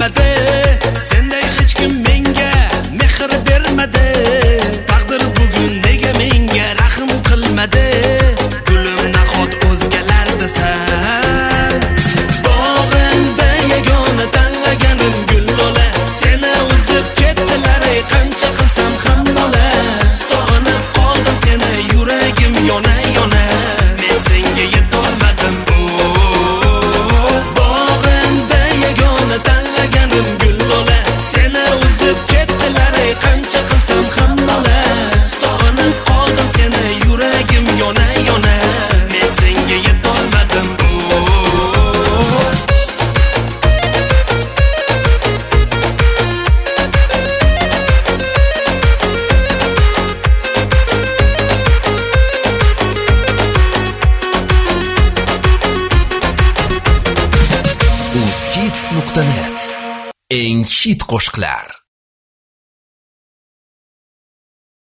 qilmadi, senday hech kim menga mehr bermadi. Taqdir bugun nega menga rahm qilmadi? Gulim nahot o'zgalardasan. Bog'imda yagona tanlaganim gul lola, seni uzib ketdilar, qancha qilsam ham lola. Sog'inib qoldim seni, yuragim yona yona, men senga yetolmadim. Bog'imda yagona tanlaganim gul lola, seni uzib ketdilar, qancha qilsam ham lola. Sog'inib qoldim seni, yuragim yona yona, men senga yetolmadim. uzhits.net eng hit qo'shiqlar.